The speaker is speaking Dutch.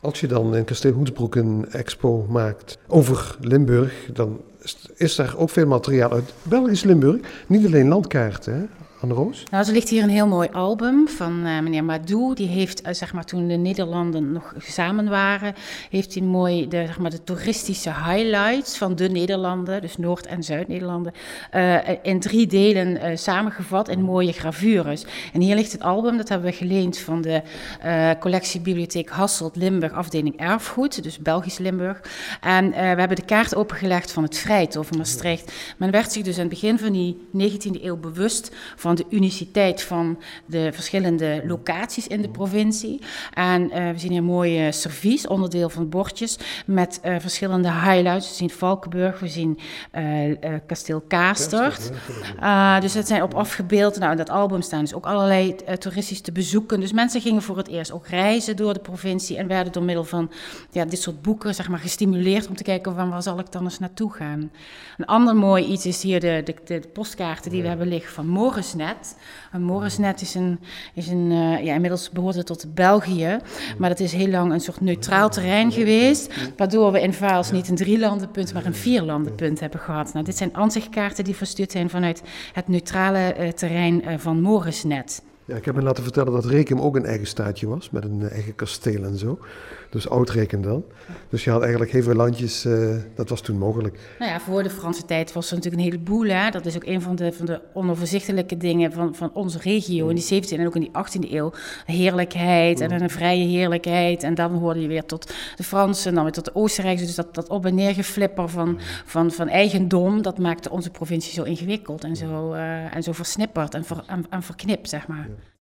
Als je dan in Kasteel Hoensbroek een expo maakt over Limburg, dan is daar ook veel materiaal uit Belgisch Limburg. Niet alleen landkaarten, hè? Anne-Roos? Nou, er ligt hier een heel mooi album van meneer Madou. Die heeft, zeg maar, toen de Nederlanden nog samen waren, heeft hij mooi de toeristische highlights van de Nederlanden, dus Noord- en Zuid-Nederlanden, in 3 delen samengevat in mooie gravures. En hier ligt het album, dat hebben we geleend van de collectie Bibliotheek Hasselt Limburg, afdeling Erfgoed, dus Belgisch Limburg. En we hebben de kaart opengelegd van het Vrijthof van Maastricht. Men werd zich dus aan het begin van die 19e eeuw bewust van de uniciteit van de verschillende locaties in de provincie. En we zien hier een mooie servies, onderdeel van bordjes, met verschillende highlights. We zien Valkenburg, we zien Kasteel Kaastert. Dus dat zijn op afgebeeld. Nou, in dat album staan dus ook allerlei toeristisch te bezoeken. Dus mensen gingen voor het eerst ook reizen door de provincie en werden door middel van dit soort boeken, zeg maar, gestimuleerd om te kijken van waar zal ik dan eens naartoe gaan. Een ander mooi iets is hier de postkaarten die we hebben liggen van Morisnet. Morisnet is inmiddels behoort het tot België, maar dat is heel lang een soort neutraal terrein geweest, waardoor we in Vaals niet een 3-landenpunt, maar een 4-landenpunt hebben gehad. Nou, dit zijn ansichtkaarten die verstuurd zijn vanuit het neutrale terrein van Morisnet. Ja, ik heb me laten vertellen dat Rekem ook een eigen staatje was, met een eigen kasteel en zo. Dus Oud-Rekem dan. Dus je had eigenlijk heel veel landjes, dat was toen mogelijk. Nou ja, voor de Franse tijd was er natuurlijk een heleboel. Hè. Dat is ook een van de onoverzichtelijke dingen van onze regio in die 17e en ook in die 18e eeuw. Heerlijkheid en een vrije heerlijkheid. En dan hoorde je weer tot de Fransen, dan weer tot de Oostenrijkse. Dus dat op- en neergeflipper van eigendom, dat maakte onze provincie zo ingewikkeld en zo versnipperd en verknipt, zeg maar. Ja.